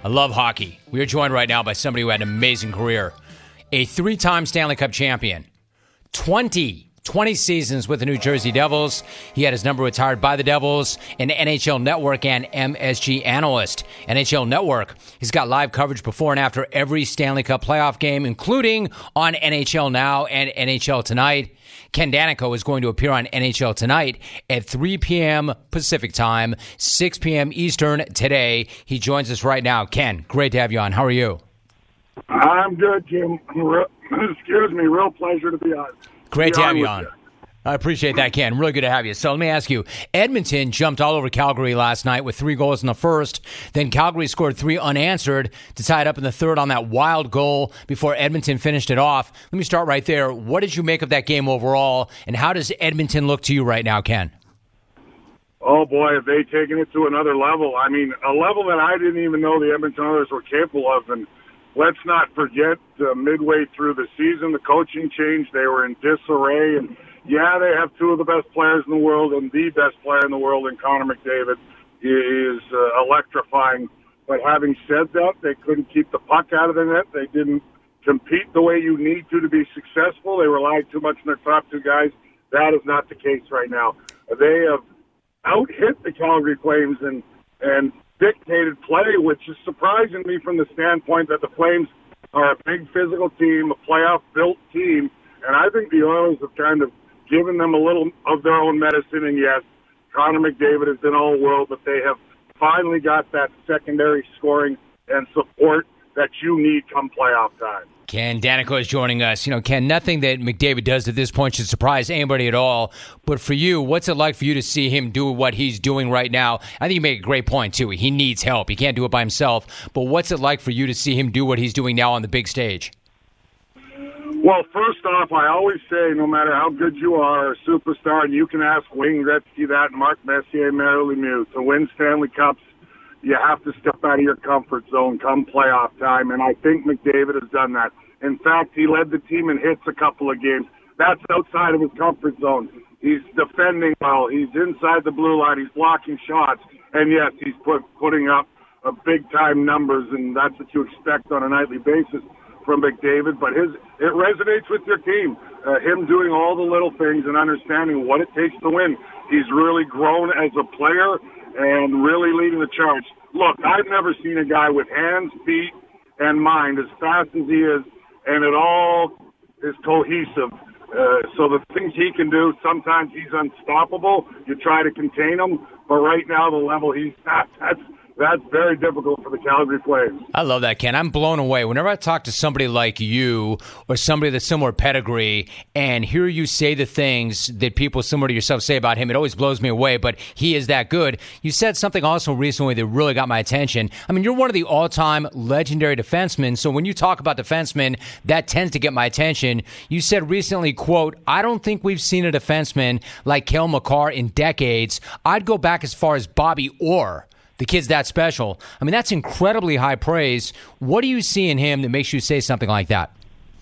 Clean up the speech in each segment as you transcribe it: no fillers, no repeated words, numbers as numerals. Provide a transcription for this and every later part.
I love hockey. We are joined right now by somebody who had an amazing career. A 3-time Stanley Cup champion. 20 seasons with the New Jersey Devils. He had his number retired by the Devils, an NHL Network and MSG analyst. NHL Network, he's got live coverage before and after every Stanley Cup playoff game, including on NHL Now and NHL Tonight. Ken Daneyko is going to appear on NHL Tonight at 3 p.m. Pacific Time, 6 p.m. Eastern today. He joins us right now. Ken, great to have you on. How are you? I'm good, Jim. Excuse me. Real pleasure to be on. Great to have you on. I appreciate that, Ken. Really good to have you. So let me ask you, Edmonton jumped all over Calgary last night with 3 goals in the first. Then Calgary scored 3 unanswered to tie it up in the third on that wild goal before Edmonton finished it off. Let me start right there. What did you make of that game overall, and how does Edmonton look to you right now, Ken? Oh, boy, have they taken it to another level. I mean, a level that I didn't even know the Edmonton Oilers were capable of. And let's not forget, midway through the season, the coaching changed. They were in disarray, and yeah, they have 2 of the best players in the world, and the best player in the world in Connor McDavid is electrifying. But having said that, they couldn't keep the puck out of the net. They didn't compete the way you need to be successful. They relied too much on their top 2 guys. That is not the case right now. They have out-hit the Calgary Flames and dictated play, which is surprising me from the standpoint that the Flames are a big physical team, a playoff-built team, and I think the Oilers have kind of given them a little of their own medicine. And yes, Connor McDavid has been all-world, but they have finally got that secondary scoring and support that you need come playoff time. Ken Daneyko is joining us. You know, Ken, nothing that McDavid does at this point should surprise anybody at all. But for you, what's it like for you to see him do what he's doing right now? I think you make a great point, too. He needs help. He can't do it by himself. But what's it like for you to see him do what he's doing now on the big stage? Well, first off, I always say no matter how good you are, a superstar, and you can ask Wayne Gretzky that, Mark Messier, Mario Lemieux, to win Stanley Cups, you have to step out of your comfort zone come playoff time, and I think McDavid has done that. In fact, he led the team in hits a couple of games. That's outside of his comfort zone. He's defending well. He's inside the blue line. He's blocking shots. And, yes, he's putting up big-time numbers, and that's what you expect on a nightly basis from McDavid. But it resonates with your team, him doing all the little things and understanding what it takes to win. He's really grown as a player and really leading the charge. Look, I've never seen a guy with hands, feet, and mind as fast as he is, and it all is cohesive. So the things he can do, sometimes he's unstoppable. You try to contain him, but right now the level he's at, that's very difficult for the Calgary Flames. I love that, Ken. I'm blown away. Whenever I talk to somebody like you or somebody that's similar pedigree and hear you say the things that people similar to yourself say about him, it always blows me away, but he is that good. You said something also recently that really got my attention. I mean, you're one of the all-time legendary defensemen, so when you talk about defensemen, that tends to get my attention. You said recently, quote, I don't think we've seen a defenseman like Cale Makar in decades. I'd go back as far as Bobby Orr. The kid's that special. I mean, that's incredibly high praise. What do you see in him that makes you say something like that?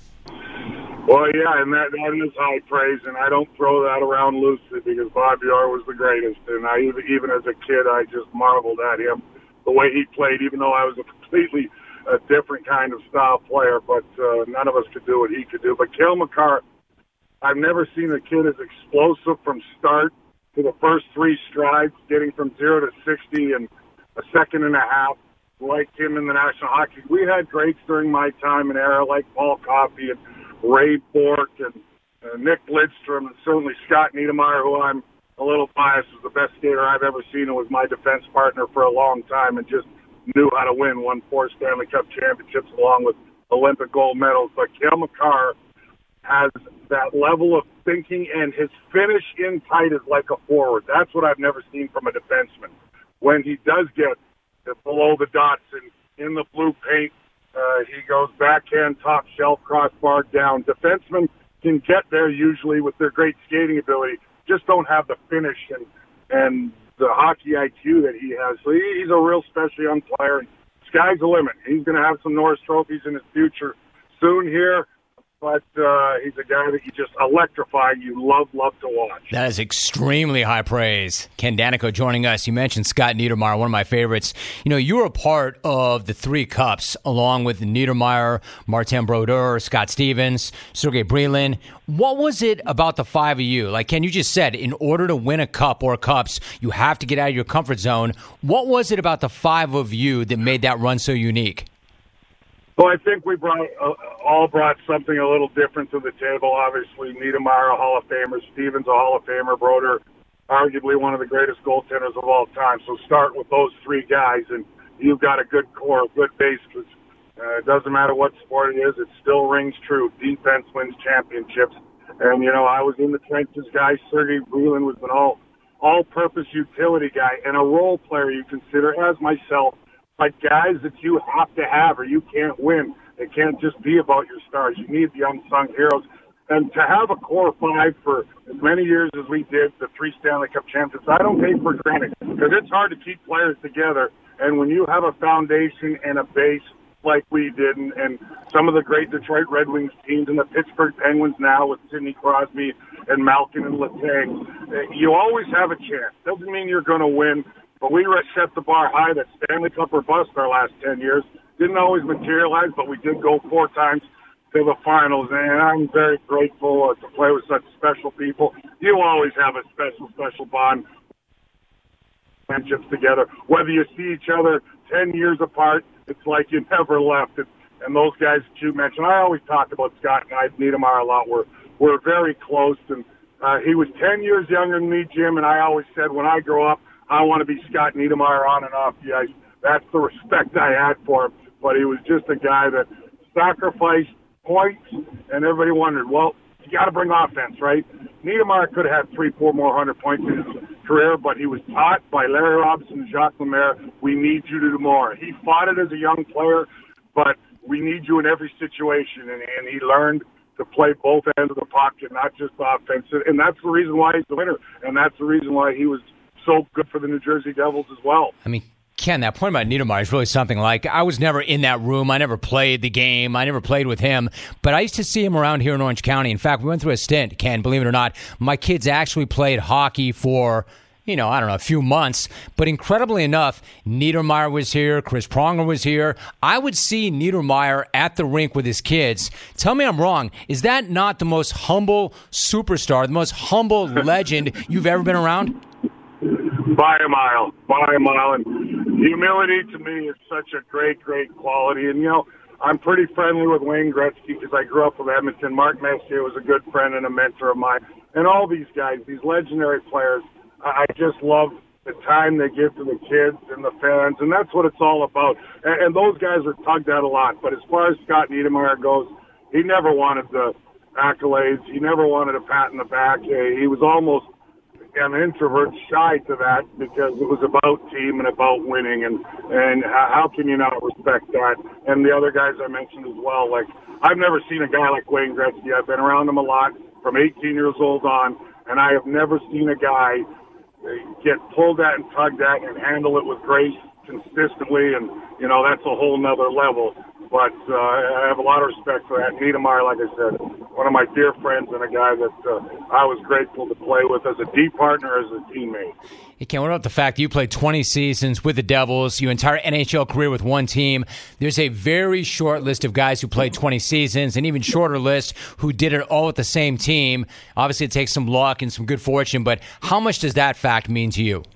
Well, yeah, and that is high praise, and I don't throw that around loosely because Bobby Orr was the greatest. And I even as a kid, I just marveled at him, the way he played, even though I was a completely different kind of style player. But none of us could do what he could do. But Cale Makar, I've never seen a kid as explosive from start to the first 3 strides, getting from 0 to 60 and a second and a half, like him in the National Hockey League. We had greats during my time and era, like Paul Coffey and Ray Bourque and Nick Lidstrom, and certainly Scott Niedermayer, who I'm a little biased, was the best skater I've ever seen and was my defense partner for a long time and just knew how to win, won 4 Stanley Cup championships along with Olympic gold medals. But Cale Makar has that level of thinking, and his finish in tight is like a forward. That's what I've never seen from a defenseman. When he does get below the dots and in the blue paint, he goes backhand, top shelf, crossbar down. Defensemen can get there usually with their great skating ability, just don't have the finish and the hockey IQ that he has. So he's a real special young player. And sky's the limit. He's going to have some Norris trophies in his future soon here. but he's a guy that you just electrify. You love to watch. That is extremely high praise. Ken Daneyko joining us. You mentioned Scott Niedermayer, one of my favorites. You know, you were a part of the 3 Cups, along with Niedermayer, Martin Brodeur, Scott Stevens, Sergei Brylin. What was it about the 5 of you? Like Ken, you just said, in order to win a cup or cups, you have to get out of your comfort zone. What was it about the 5 of you that made that run so unique? Well, I think we all brought something a little different to the table. Obviously, Niedermayer, a Hall of Famer, Stevens, a Hall of Famer, Brodeur, arguably one of the greatest goaltenders of all time. So start with those 3 guys, and you've got a good core, a good base. It doesn't matter what sport it is, it still rings true. Defense wins championships. And, you know, I was in the trenches guy. Sergei Brylin was an all-purpose utility guy and a role player you consider, as myself, like guys that you have to have or you can't win. It can't just be about your stars. You need the unsung heroes. And to have a core 5 for as many years as we did, the 3 Stanley Cup champions, I don't take for granted because it's hard to keep players together. And when you have a foundation and a base like we did, and some of the great Detroit Red Wings teams and the Pittsburgh Penguins now with Sidney Crosby and Malkin and Letang, you always have a chance. Doesn't mean you're going to win, but we set the bar high. That Stanley Cup or bust our last 10 years. Didn't always materialize, but we did go 4 times to the finals, and I'm very grateful to play with such special people. You always have a special bond, friendships together. Whether you see each other 10 years apart, it's like you never left. And those guys that you mentioned, I always talk about Scott and I, Niedermayer a lot. We're very close, and he was 10 years younger than me, Jim, and I always said when I grow up, I want to be Scott Niedermayer on and off the ice. That's the respect I had for him. But he was just a guy that sacrificed points, and everybody wondered, well, you got to bring offense, right? Niedermayer could have had 3-4 more 100 points in his career, but he was taught by Larry Robinson and Jacques Lemaire, we need you to do more. He fought it as a young player, but we need you in every situation, and he learned to play both ends of the pocket, not just offense. And that's the reason why he's the winner, and that's the reason why he was so good for the New Jersey Devils as well. I mean, Ken, that point about Niedermayer is really something. Like, I was never in that room. I never played the game. I never played with him. But I used to see him around here in Orange County. In fact, we went through a stint, Ken, believe it or not. My kids actually played hockey for, I don't know, a few months. But incredibly enough, Niedermayer was here. Chris Pronger was here. I would see Niedermayer at the rink with his kids. Tell me I'm wrong. Is that not the most humble superstar, the most humble legend you've ever been around? By a mile. And humility to me is such a great quality. And, I'm pretty friendly with Wayne Gretzky because I grew up with Edmonton. Mark Messier was a good friend and a mentor of mine. And all these guys, these legendary players, I just love the time they give to the kids and the fans. And that's what it's all about. And those guys are tugged at a lot. But as far as Scott Niedermayer goes, he never wanted the accolades. He never wanted a pat in the back. He was almost an introvert, shy to that because it was about team and about winning, and how can you not respect that? And the other guys I mentioned as well, like I've never seen a guy like Wayne Gretzky. I've been around him a lot from 18 years old on, and I have never seen a guy get pulled at and tugged at and handle it with grace consistently, and that's a whole nother level. But I have a lot of respect for that. Niedermayer, like I said, one of my dear friends and a guy that I was grateful to play with as a D partner, as a teammate. Hey, Ken, what about the fact that you played 20 seasons with the Devils, your entire NHL career with one team? There's a very short list of guys who played 20 seasons, and even shorter list who did it all with the same team. Obviously, it takes some luck and some good fortune, but how much does that fact mean to you?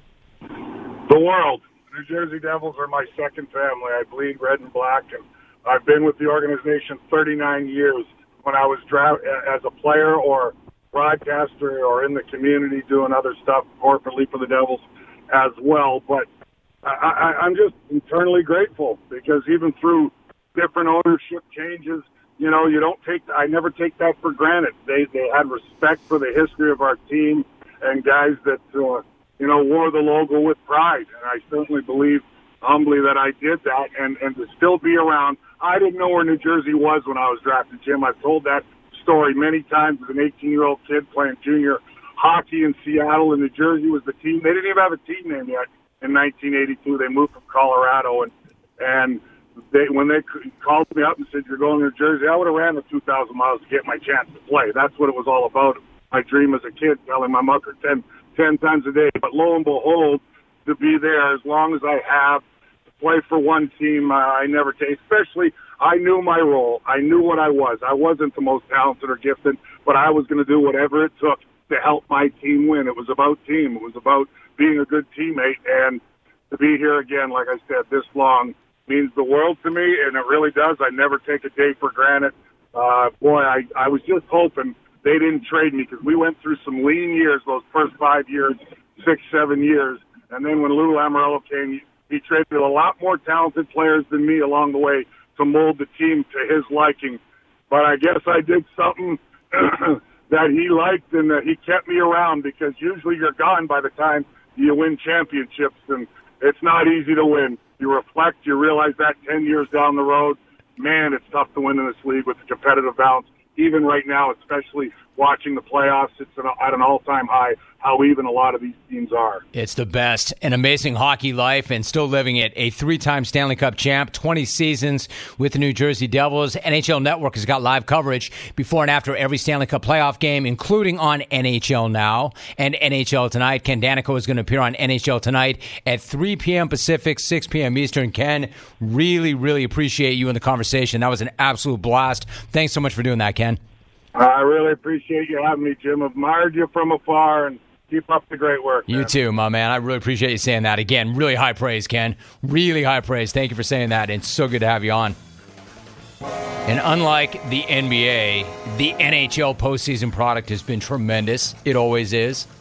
The world. New Jersey Devils are my second family. I bleed red and black, and I've been with the organization 39 years. When I was drafted as a player or broadcaster or in the community doing other stuff corporately for the Devils as well. But I'm just eternally grateful because even through different ownership changes, I never take that for granted. They had respect for the history of our team and guys that wore the logo with pride. And I certainly believe humbly that I did that, and to still be around. I didn't know where New Jersey was when I was drafted, Jim. I've told that story many times as an 18-year-old kid playing junior hockey in Seattle, and New Jersey was the team. They didn't even have a team name yet in 1982. They moved from Colorado, and when they called me up and said, you're going to New Jersey, I would have ran the 2,000 miles to get my chance to play. That's what it was all about. My dream as a kid, telling my mother 10 times a day. But lo and behold, to be there as long as I have, to play for one team, I never take, especially I knew my role. I knew what I was. I wasn't the most talented or gifted, but I was going to do whatever it took to help my team win. It was about team. It was about being a good teammate. And to be here again, like I said, this long means the world to me, and it really does. I never take a day for granted. Boy, I was just hoping they didn't trade me, because we went through some lean years, those first 5 years, 6, 7 years. And then when Lou Lamoriello came, he traded a lot more talented players than me along the way to mold the team to his liking. But I guess I did something that he liked, and that he kept me around, because usually you're gone by the time you win championships, and it's not easy to win. You reflect, you realize that 10 years down the road, man, it's tough to win in this league with the competitive balance. Even right now, especially watching the playoffs, it's at an all-time high how even a lot of these teams are. It's the best. An amazing hockey life, and still living it. A 3-time Stanley Cup champ, 20 seasons with the New Jersey Devils. NHL Network has got live coverage before and after every Stanley Cup playoff game, including on NHL Now and NHL Tonight. Ken Daneyko is going to appear on NHL Tonight at 3 p.m. Pacific, 6 p.m. Eastern. Ken, really, really appreciate you in the conversation. That was an absolute blast. Thanks so much for doing that, Ken. I really appreciate you having me, Jim. Admired you from afar, and keep up the great work, man. You too, my man. I really appreciate you saying that. Again, really high praise, Ken. Really high praise. Thank you for saying that. It's so good to have you on. And unlike the NBA, the NHL postseason product has been tremendous. It always is.